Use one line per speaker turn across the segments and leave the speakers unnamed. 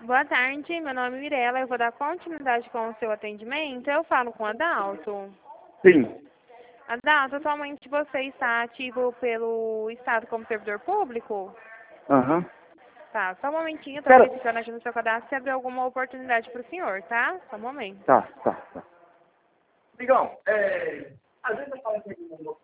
Boa tarde, meu nome é Mirela, eu vou dar continuidade com o seu atendimento. Eu falo com o Adalto.
Sim.
Adalto, atualmente você está ativo pelo Estado como servidor público?
Aham.
Tá, só um momentinho, eu tô
Pera.
verificando aqui no seu cadastro se abriu alguma oportunidade para o senhor, tá? Só um momento.
Tá.
Digão, às vezes eu falo que não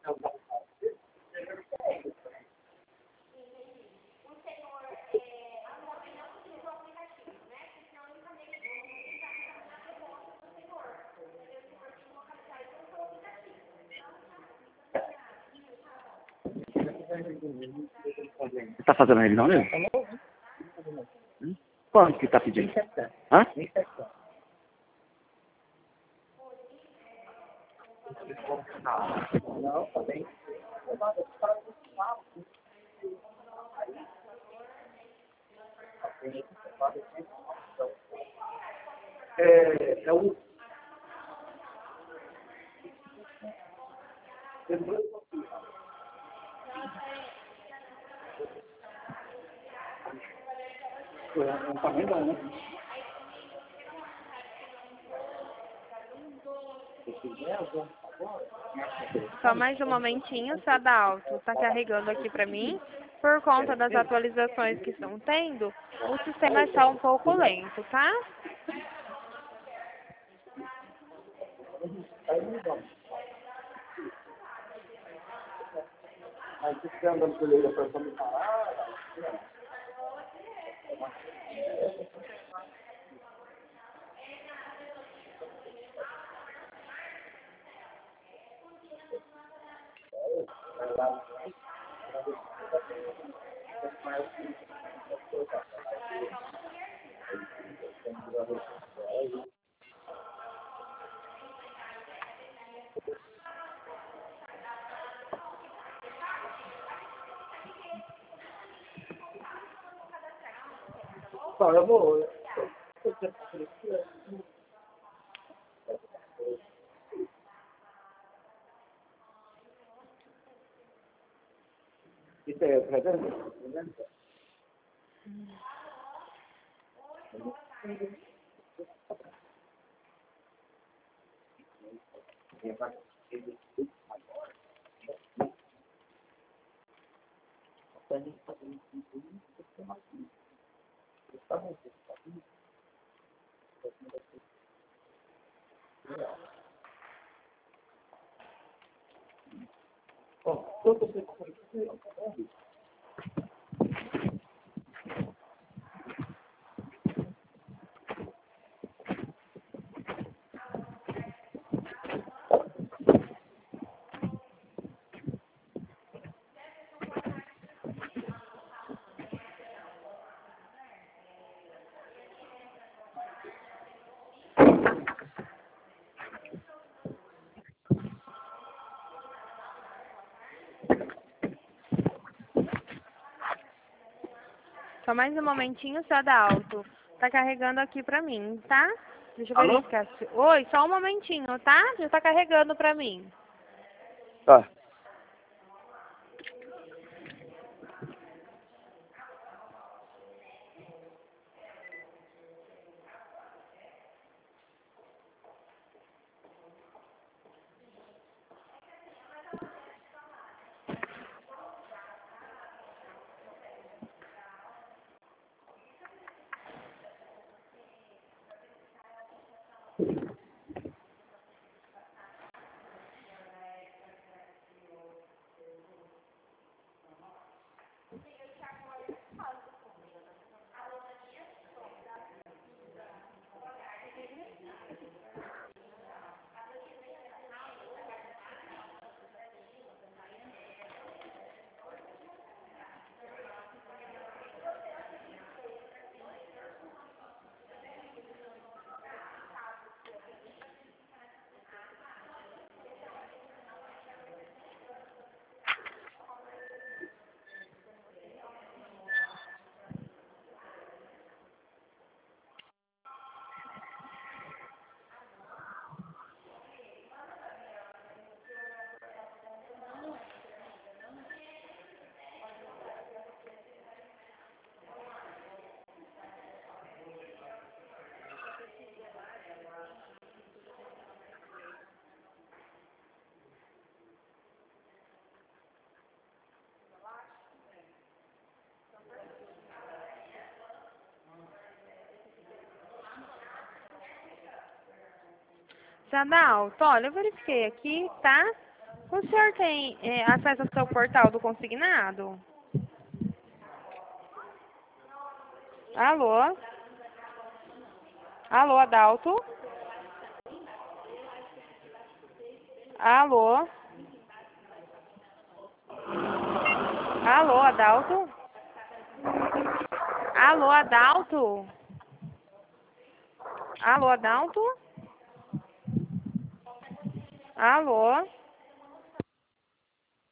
Você tá fazendo a revisão mesmo? Quanto que tá pedindo? Hã?
Não, tá bem. É o... Tá bem bom, né?
Só mais um momentinho, seu Adalto. Tá carregando aqui para mim. Por conta das atualizações que estão tendo, o sistema está um pouco lento, tá?
Mas você andando por aí, a pessoa me falar... Só, eu vou... Isso é 300?
Só mais um momentinho, seu Adalto. Tá carregando aqui pra mim, tá? Deixa eu
Alô?
verificar. Oi, só um momentinho, tá? Já tá carregando pra mim.
Tá.
Adalto, olha, eu verifiquei aqui, tá? O senhor tem acesso ao seu portal do consignado? Alô? Alô, Adalto? Alô? Alô, Adalto? Alô, Adalto? Alô, Adalto? Alô?